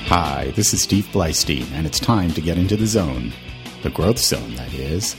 Hi, this is Steve Bleistein, and it's time to get into the zone. The growth zone, that is.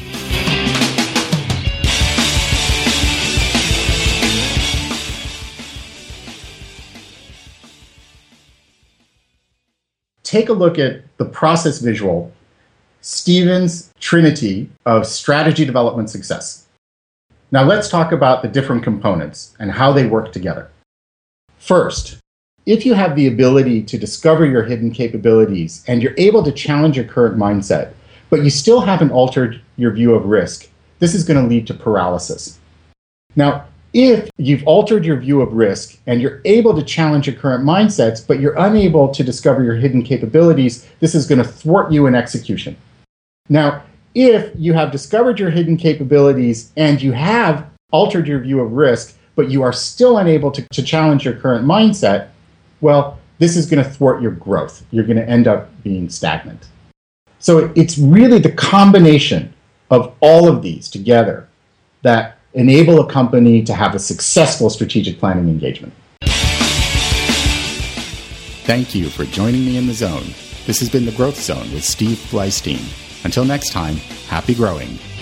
Take a look at the process visual, Stephen's trinity of strategy development success. Now let's talk about the different components and how they work together. First, if you have the ability to discover your hidden capabilities and you're able to challenge your current mindset, but you still haven't altered your view of risk, this is going to lead to paralysis. Now, if you've altered your view of risk and you're able to challenge your current mindsets, but you're unable to discover your hidden capabilities, this is going to thwart you in execution. Now, if you have discovered your hidden capabilities and you have altered your view of risk, but you are still unable to challenge your current mindset, well, this is going to thwart your growth. You're going to end up being stagnant. So it's really the combination of all of these together that enable a company to have a successful strategic planning engagement. Thank you for joining me in the zone. This has been The Growth Zone with Steve Bleistein. Until next time, happy growing.